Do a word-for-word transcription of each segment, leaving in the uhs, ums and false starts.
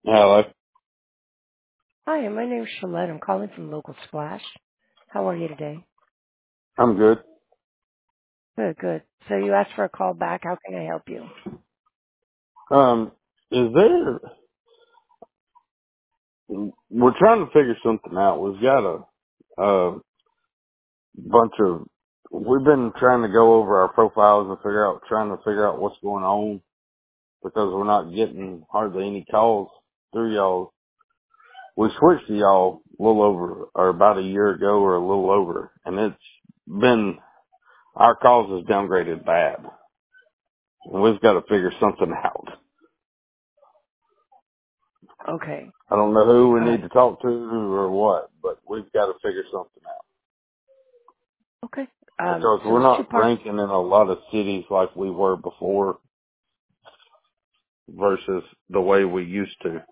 Hello. Hi, my name's Shalette. I'm calling from Local Splash. How are you today? I'm good. Good, good. So you asked for a call back. How can I help you? Um, is there? We're trying to figure something out. We've got a, a bunch of. We've been trying to go over our profiles and figure out, trying to figure out what's going on because we're not getting hardly any calls through y'all. We switched to y'all a little over, or about a year ago, or a little over, and it's been our calls has downgraded bad, and we've got to figure something out. Okay. I don't know who we Uh, need to talk to or what, but we've got to figure something out. okay. Um, Because so we're it's two not parts. ranking in a lot of cities like we were before versus the way we used to.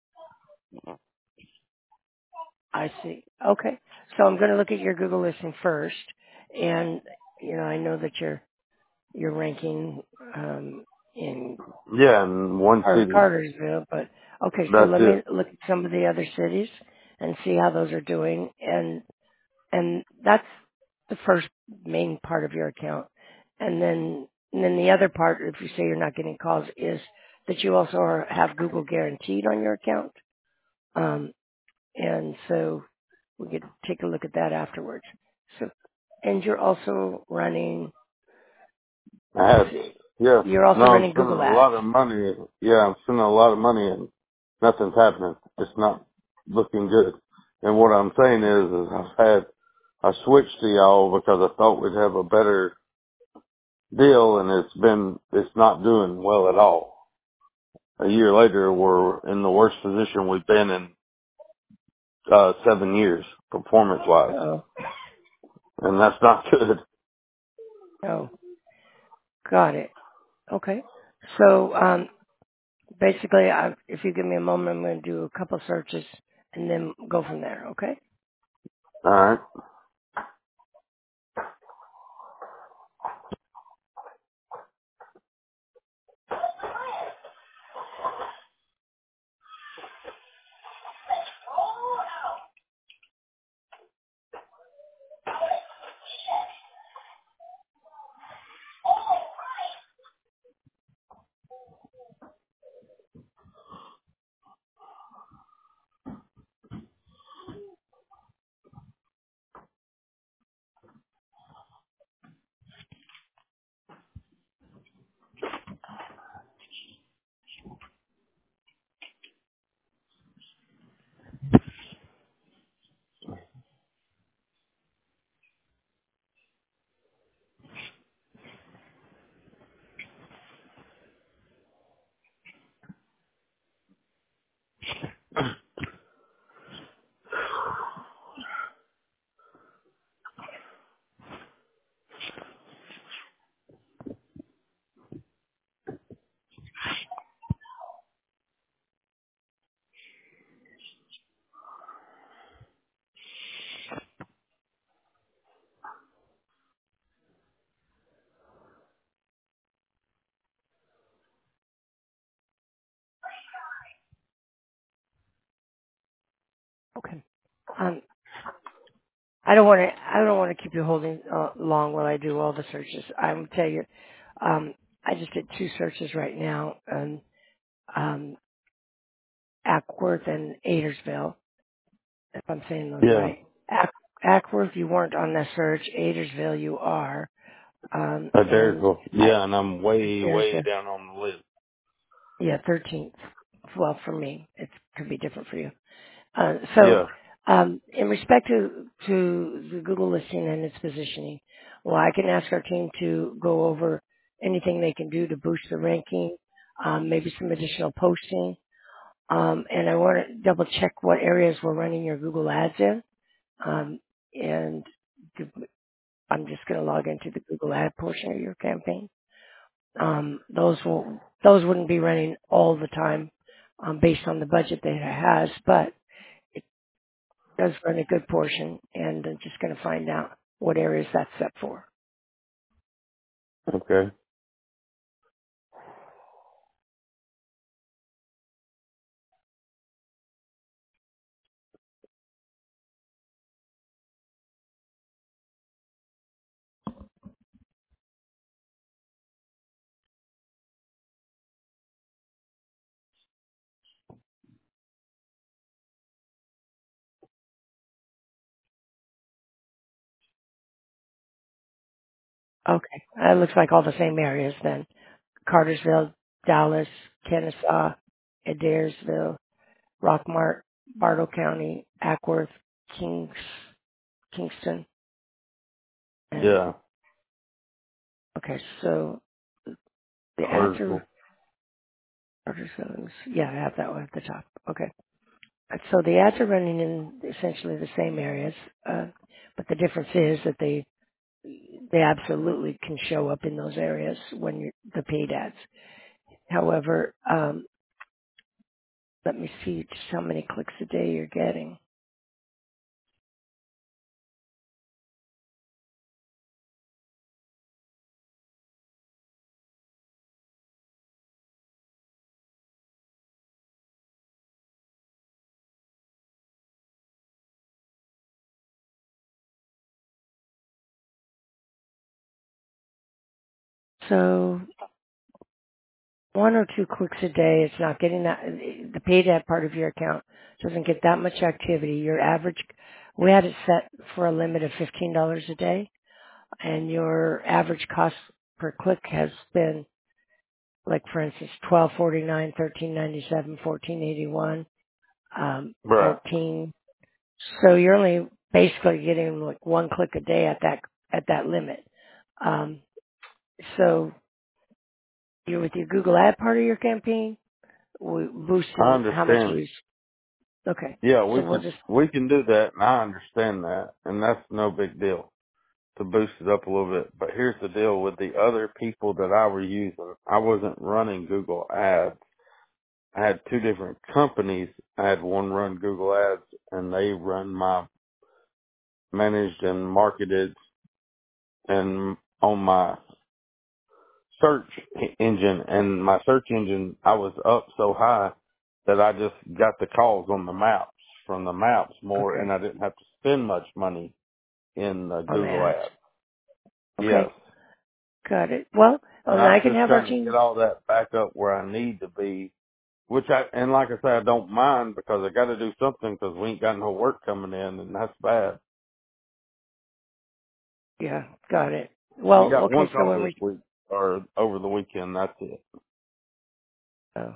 I see. Okay. So I'm going to look at your Google listing first, and you know I know that you're you're ranking um, in Yeah, in one Car- city. Cartersville, but okay. So That's let me it. look at some of the other cities and see how those are doing, and and that's the first main part of your account. And then, and then the other part, if you say you're not getting calls, is that you also are, have Google Guaranteed on your account. Um, and so we could take a look at that afterwards. So, and you're also running. I Let's had, see, yeah. you're also No, I'm running spending Google a Ads. lot of money. Yeah, I'm spending a lot of money and nothing's happening. It's not looking good. And what I'm saying is, is I've had, I switched to y'all because I thought we'd have a better deal and it's been, it's not doing well at all. A year later, we're in the worst position we've been in uh, seven years, performance-wise. Oh, And that's not good. oh, got it. Okay. So, um, basically, I, if you give me a moment, I'm going to do a couple searches and then go from there. Okay. Alright. Okay. Um, I don't want to. I don't want to keep you holding uh, long while I do all the searches. I will tell you. Um, I just did two searches right now on um, Ackworth and Adiersville. If I'm saying those Yeah. right. Ack, Ackworth, you weren't on that search. Adiersville, you are. Um, and Adairsville. I, Yeah, and I'm way, way Adairsville, down on the list. yeah, thirteenth. Well, for me, it could be different for you. Uh, so, Yeah. um, in respect to, to the Google listing and its positioning, well, I can ask our team to go over anything they can do to boost the ranking, um, maybe some additional posting. Um, and I want to double check what areas we're running your Google ads in. Um, and to- I'm just going to log into the Google ad portion of your campaign. Um, those will, those wouldn't be running all the time, um, based on the budget that it has, but does run a good portion, and I'm just going to find out what areas that's set for. Okay. Okay. Uh, It looks like all the same areas then. Cartersville, Dallas, Kennesaw, Adairsville, Rockmart, Bartow County, Ackworth, Kings, Kingston, and Yeah. okay, so the ads are Cartersville. Cartersville. Yeah, I have that one at the top. Okay. So the ads are running in essentially the same areas, uh, but the difference is that they they absolutely can show up in those areas when you're the paid ads. However, um, let me see just how many clicks a day you're getting. So one or two clicks a day, it's not getting that, the paid ad part of your account doesn't get that much activity. Your average, we had it set for a limit of fifteen dollars a day, and your average cost per click has been, like for instance, twelve forty nine, thirteen ninety seven, fourteen eighty one, um, Right. fourteen. So you're only basically getting like one click a day at that at that limit. Um, so you're with your Google ad part of your campaign, we I boosting how much understand. we. Okay, Yeah, so we we'll can just we can do that, and I understand that, and that's no big deal to boost it up a little bit. But here's the deal with the other people that I were using. I wasn't running Google Ads. I had two different companies. I had one run Google Ads, and they run my managed and marketed and on my search engine. And my search engine, I was up so high that I just got the calls on the maps from the maps more, and okay I didn't have to spend much money in the on the Google ads. Ads. Yes. Okay, got it. Well, And and I I'm can just have our trying to get team. all that back up where I need to be, which I, and like I say, I don't mind because I got to do something because we ain't got no work coming in, and that's bad. Yeah, got it. We Well, got one okay, so call when this we. week or over the weekend. That's it. Oh,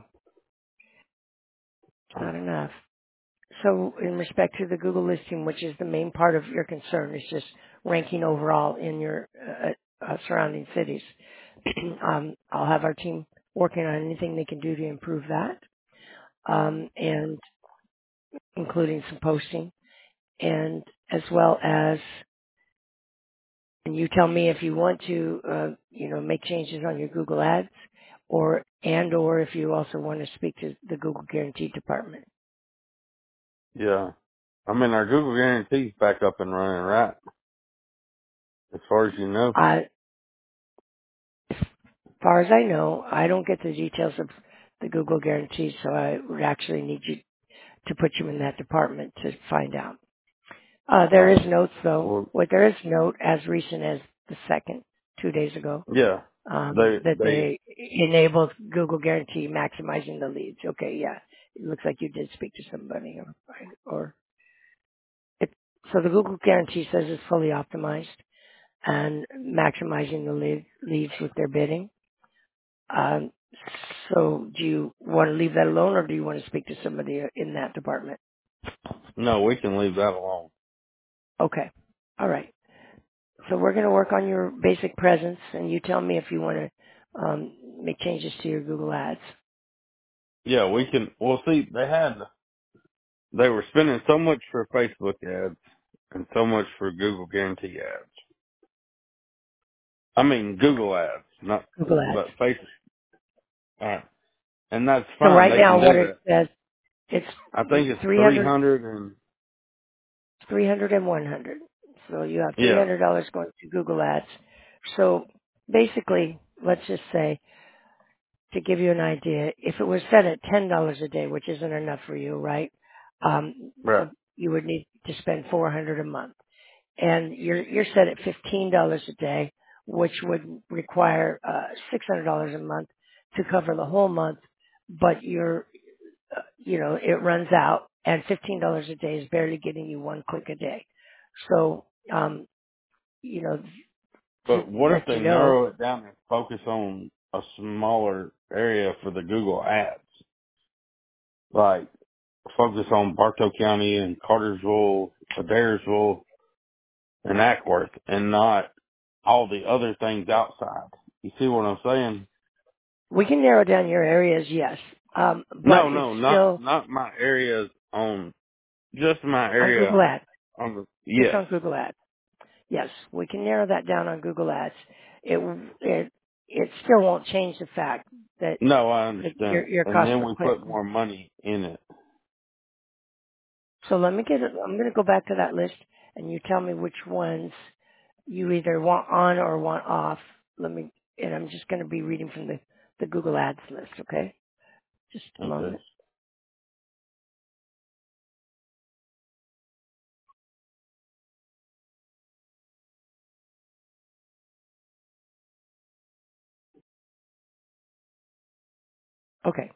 it's not enough. So in respect to the Google listing, which is the main part of your concern, is just ranking overall in your uh, uh, surrounding cities. um, I'll have our team working on anything they can do to improve that, um, and including some posting, and as well as, and you tell me if you want to, uh, you know, make changes on your Google Ads, or and or if you also want to speak to the Google Guarantee department. Yeah. I mean, our Google Guarantee's back up and running, right? As far as you know. Uh, As far as I know, I don't get the details of the Google guarantee, so I would actually need you to put you in that department to find out. Uh, there is Oh. notes though. Well, What there is note as recent as the second, two days ago, yeah. um, They, that they, they enabled Google guarantee maximizing the leads. Okay, yeah, it looks like you did speak to somebody, or, or it, so the Google guarantee says it's fully optimized and maximizing the lead, leads with their bidding. Um, so do you want to leave that alone, or do you want to speak to somebody in that department? no, we can leave that alone. Okay. All right. So we're going to work on your basic presence, and you tell me if you want to um, make changes to your Google Ads. Yeah, we can, well see, they had, they were spending so much for Facebook ads and so much for Google Guarantee ads. I mean, Google ads, not, Google Ads. but Facebook. Alright. And that's So fine. right They can now, what do it that. says, it's I think it's three three hundred, hundred and, three hundred and one hundred. So you have yeah, three hundred dollars going to Google Ads. So basically, let's just say, to give you an idea, if it was set at ten dollars a day, which isn't enough for you, right? Um, right. so you would need to spend four hundred dollars a month, and you're you're set at fifteen dollars a day, which would require uh, six hundred dollars a month to cover the whole month. But you're, uh, you know, it runs out, and fifteen dollars a day is barely getting you one click a day. So, um, you know, But to what if let they you know. narrow it down and focus on a smaller area for the Google ads? Like, focus on Bartow County and Cartersville, Adairsville, and Ackworth, and not all the other things outside. You see what I'm saying? We can narrow down your areas, yes, um, but No, it's no, not still not my areas on just my on area Google Ads. on the Just yes. on Google Ads. Yes, we can narrow that down on Google Ads. It it it still won't change the fact that No, I the, understand. your your And cost then per we click. put more money in it. So let me get it. I'm going to go back to that list, and you tell me which ones you either want on or want off. Let me, and I'm just going to be reading from the the Google Ads list. Okay, just a Okay. moment. Okay,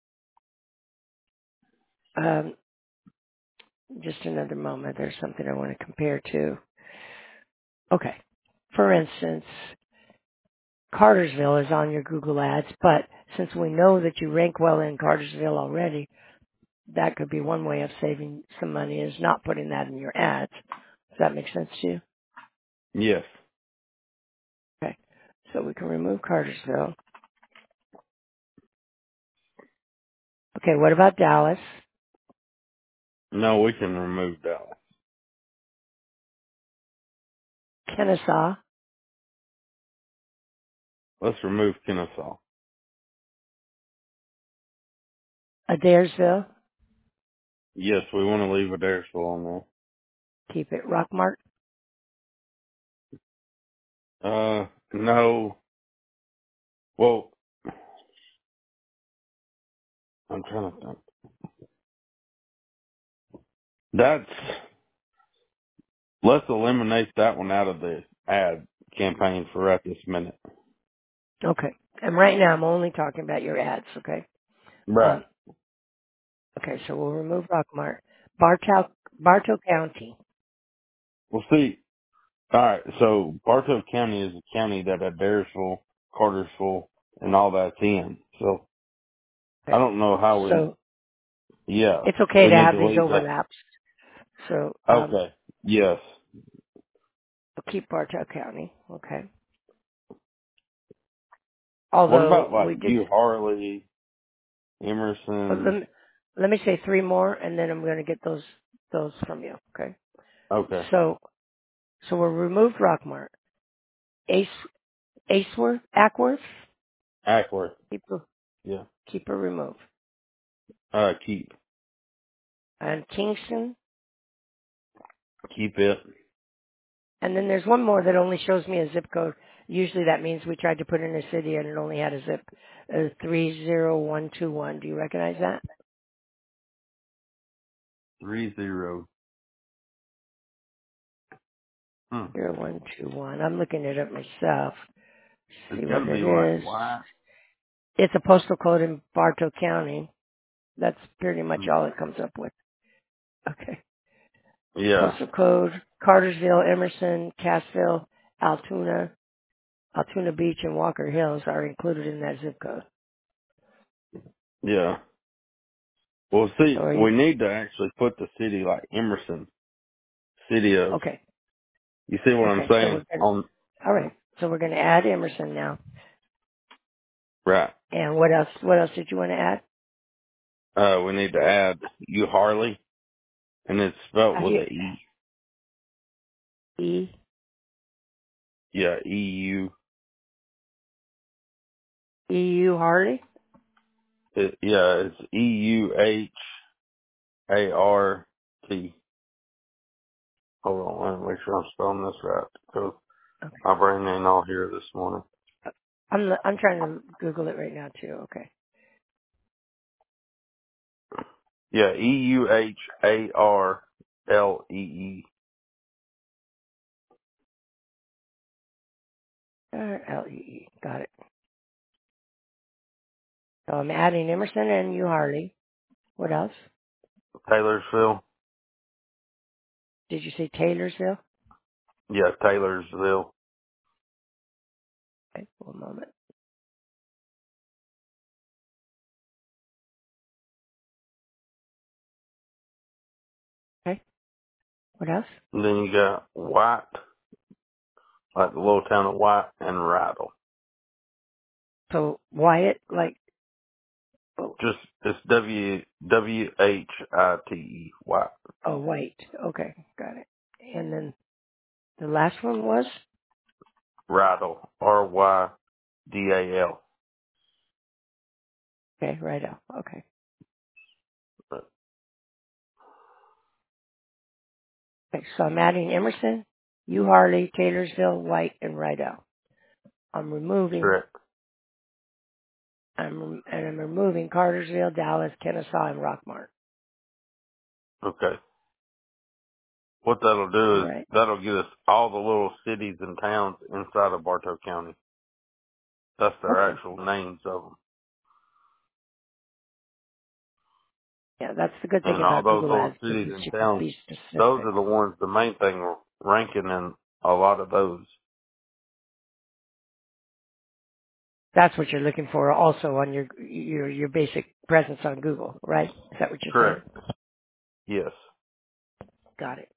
um, just another moment. There's something I want to compare to. Okay, for instance, Cartersville is on your Google Ads, but since we know that you rank well in Cartersville already, that could be one way of saving some money is not putting that in your ads. Does that make sense to you? Yes. Okay. So we can remove Cartersville. Okay, what about Dallas? No, we can remove Dallas. Kennesaw? Let's remove Kennesaw. Adairsville? Yes, we want to leave Adairsville on Keep it. Rockmart? there. Uh, no. Well, I'm trying to think. That's, let's eliminate that one out of the ad campaign for right this minute. Okay. And right now I'm only talking about your ads, okay? Right. Um, okay, so we'll remove Rockmart. Bartow, Bartow County. Well, see, alright, so Bartow County is a county that Adairsville, Cartersville, and all that's in. So, I Okay. don't know how we, So yeah, it's okay we to need have to these leave that. overlaps. So um, Okay. Yes. we'll keep Bartow County, okay? What Although about like we did, you, Harley, but let Emerson? me, let me say three more, and then I'm going to get those those from you, okay? Okay. So so we'll remove Rockmart. Ace Aceworth, Ackworth, Ackworth. keep her, Yeah. keep her removed. Uh, keep. And Kingston, Keep it. and then there's one more that only shows me a zip code. Usually that means we tried to put in a city and it only had a zip uh, three zero one two one. Do you recognize that? Three zero. Hmm. zero one two one. I'm looking it up myself. It's See what gotta be it like is. white. It's a postal code in Bartow County. That's pretty much Hmm. all it comes up with. Okay. Yeah. Postal code, Cartersville, Emerson, Cassville, Altoona, Altoona Beach, and Walker Hills are included in that zip code. Yeah. Well, So see, are you, we need to actually put the city like Emerson. City of, okay. you see what I'm Okay. So saying? we're going to, On, all right. So we're going to add Emerson now. right. And what else, what else did you want to add? Uh, we need to add you, Harley, and it's spelled Uh, with here, a E. E, Yeah, E U. E U Harley? It, yeah, it's E U H A R T. Hold on, let me make sure I'm spelling this right, because Okay. my brain ain't all here this morning. I'm, I'm trying to Google it right now too. Okay. Yeah, E U H A R L E E. R L E E. Got it. So I'm adding Emerson and U Harley. What else? Taylorsville. Did you say Taylorsville? Yeah, Taylorsville. Okay, one moment. Okay, what else? And then you got White, like the little town of White, and Rattle. So Wyatt, like, oh, Just, it's W, W H I T E, White. oh, White. Okay, got it. And then the last one was? Rattle, R Y D A L. Okay, right out. Okay. Okay, so I'm adding Emerson, U Harley, Taylorsville, White, and Rydell. I'm removing, Correct. I'm, and I'm removing Cartersville, Dallas, Kennesaw, and Rockmart. Okay. What that'll All do is, right. that'll get us all the little cities and towns inside of Bartow County. That's their Okay. actual names of them. Yeah, that's the good thing And all about those Google little Ads cities because and you can towns, be those specific. are the ones, the main thing, are ranking in a lot of those. That's what you're looking for also on your, your, your basic presence on Google, right? Is that what you're saying? Correct. Yes. Got it.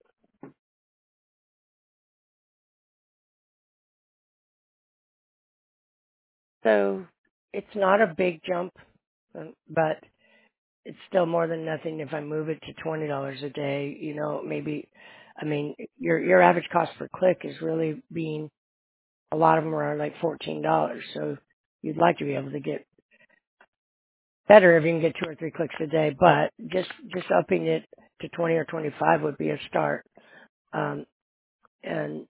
So it's not a big jump, uh, but it's still more than nothing if I move it to twenty dollars a day, you know, maybe, I mean, your, your average cost per click is really being, a lot of them are like fourteen dollars. So you'd like to be able to get better if you can get two or three clicks a day, but just, just upping it to twenty or twenty-five would be a start. Um, and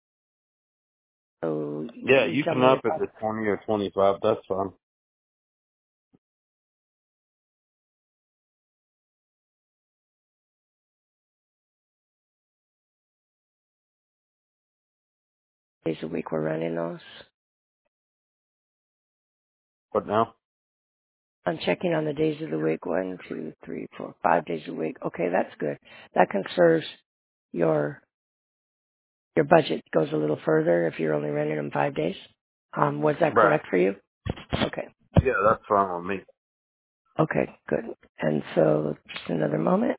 so Yeah, you you tell can me up if it I to twenty or twenty-five. That's fine. days a week we're running those. What now? I'm checking on the days of the week. One, two, three, four, five days a week. Okay, that's good. That conserves your your budget goes a little further if you're only renting them five days. Um, was that Right. correct for you? Okay. Yeah, that's fine with me. Okay, good. And so just another moment.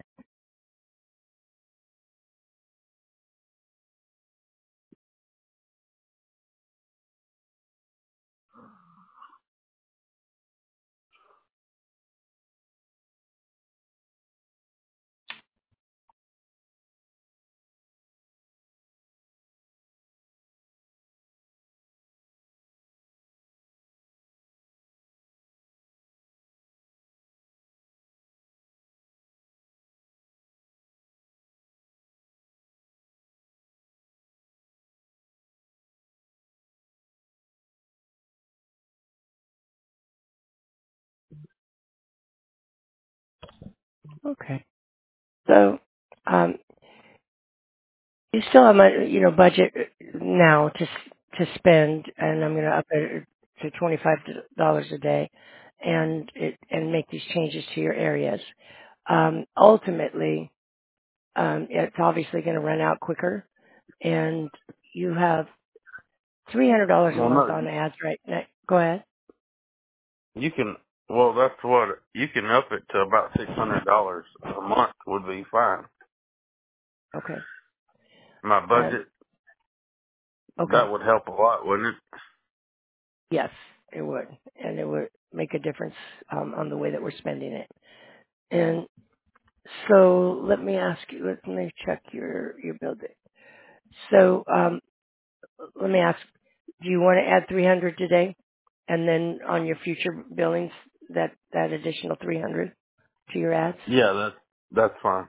Okay. So um, you still have my you know budget now to to spend, and I'm going to up it to twenty-five dollars a day, and it and make these changes to your areas. Um, ultimately, um, it's obviously going to run out quicker, and you have three hundred dollars a Well, month no, on ads right now. Go ahead. you can, well, that's what, you can up it to about six hundred dollars a month would be fine. Okay. My And budget, okay. that would help a lot, wouldn't it? Yes, it would, and it would make a difference um, on the way that we're spending it. And so let me ask you. Let me check your your bill date. So um, let me ask. Do you want to add three hundred today, and then on your future billings that that additional three hundred to your ads? Yeah, that's, that's fine.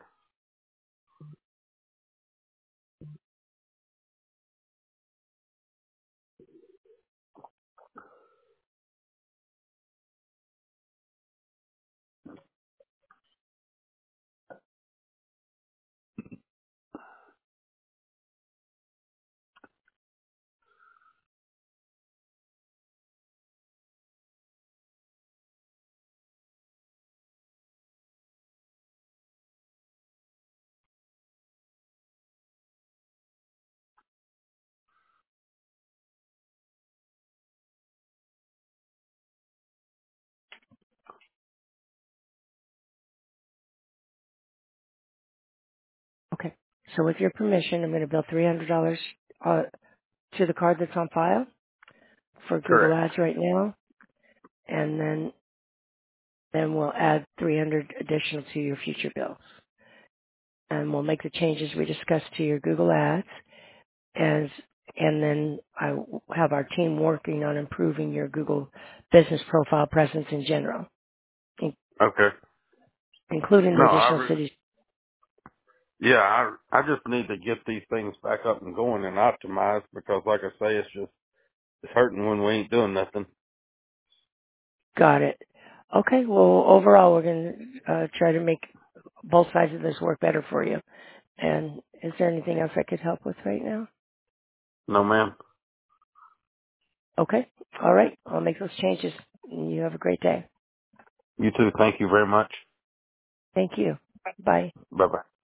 So with your permission, I'm going to bill three hundred dollars uh, to the card that's on file for Google Correct. Ads right now, and then then we'll add three hundred dollars additional to your future bills. And we'll make the changes we discussed to your Google Ads, and and then I will have our team working on improving your Google business profile presence in general, in, Okay. including No, the I additional re- cities. yeah, I I just need to get these things back up and going and optimized because, like I say, it's just it's hurting when we ain't doing nothing. Got it. Okay, well, overall, we're going to uh, try to make both sides of this work better for you. And is there anything else I could help with right now? No, ma'am. Okay. All right. I'll make those changes. You have a great day. You too. Thank you very much. Thank you. Bye. Bye bye.